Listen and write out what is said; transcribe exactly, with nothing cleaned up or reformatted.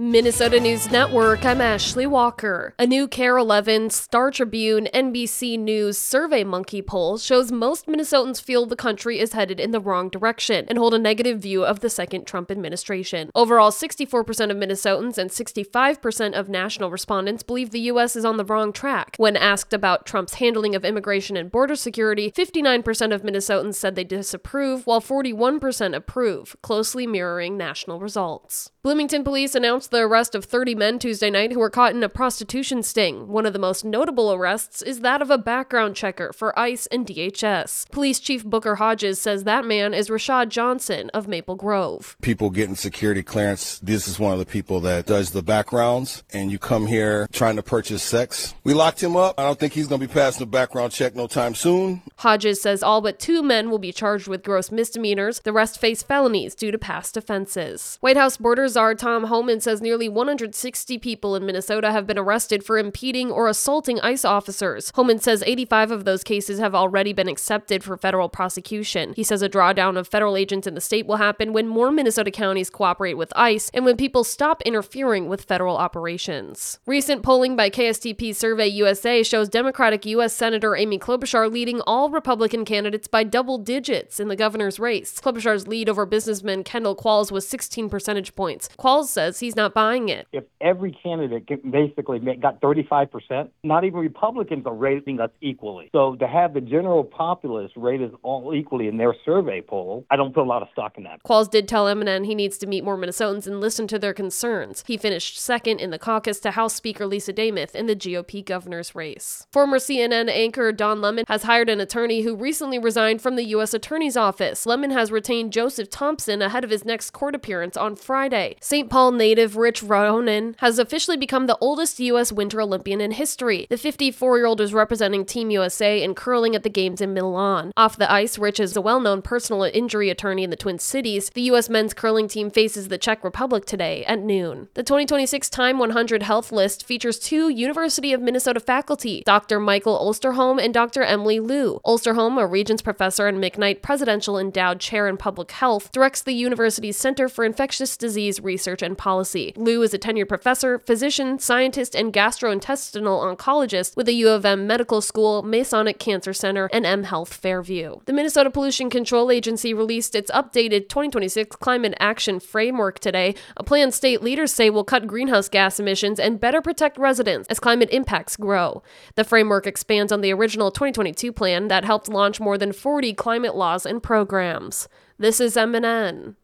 Minnesota News Network, I'm Ashley Walker. A new KARE eleven, Star Tribune, N B C News SurveyMonkey poll shows most Minnesotans feel the country is headed in the wrong direction and hold a negative view of the second Trump administration. Overall, sixty-four percent of Minnesotans and sixty-five percent of national respondents believe the U S is on the wrong track. When asked about Trump's handling of immigration and border security, fifty-nine percent of Minnesotans said they disapprove, while forty-one percent approve, closely mirroring national results. Bloomington police announced the arrest of thirty men Tuesday night who were caught in a prostitution sting. One of the most notable arrests is that of a background checker for ICE and D H S. Police Chief Booker Hodges says that man is Rashad Johnson of Maple Grove. People getting security clearance, this is one of the people that does the backgrounds, and you come here trying to purchase sex. We locked him up. I don't think he's going to be passing a background check no time soon. Hodges says all but two men will be charged with gross misdemeanors. The rest face felonies due to past offenses. White House Border Czar Tom Homan says nearly one hundred sixty people in Minnesota have been arrested for impeding or assaulting ICE officers. Homan says eighty-five of those cases have already been accepted for federal prosecution. He says a drawdown of federal agents in the state will happen when more Minnesota counties cooperate with ICE and when people stop interfering with federal operations. Recent polling by K S T P Survey U S A shows Democratic U S Senator Amy Klobuchar leading all Republican candidates by double digits in the governor's race. Klobuchar's lead over businessman Kendall Qualls was sixteen percentage points. Qualls says he's not buying it. If every candidate basically got thirty-five percent, not even Republicans are rating us equally. So to have the general populace rate us all equally in their survey poll, I don't put a lot of stock in that. Qualls did tell M N N he needs to meet more Minnesotans and listen to their concerns. He finished second in the caucus to House Speaker Lisa Demuth in the G O P governor's race. Former C N N anchor Don Lemon has hired an attorney who recently resigned from the U S Attorney's Office. Lemon has retained Joseph Thompson ahead of his next court appearance on Friday. Saint Paul native Rich Ronan has officially become the oldest U S Winter Olympian in history. The fifty-four-year-old is representing Team U S A in curling at the Games in Milan. Off the ice, Rich is a well-known personal injury attorney in the Twin Cities. The U S men's curling team faces the Czech Republic today at noon. The twenty twenty-six Time one hundred Health list features two University of Minnesota faculty, Doctor Michael Osterholm and Doctor Emily Liu. Osterholm, a Regents professor and McKnight Presidential Endowed Chair in Public Health, directs the university's Center for Infectious Disease Research and Policy. Liu is a tenured professor, physician, scientist, and gastrointestinal oncologist with the U of M Medical School, Masonic Cancer Center, and M Health Fairview. The Minnesota Pollution Control Agency released its updated twenty twenty-six Climate Action Framework today, a plan state leaders say will cut greenhouse gas emissions and better protect residents as climate impacts grow. The framework expands on the original twenty twenty-two plan that helped launch more than forty climate laws and programs. This is M N N.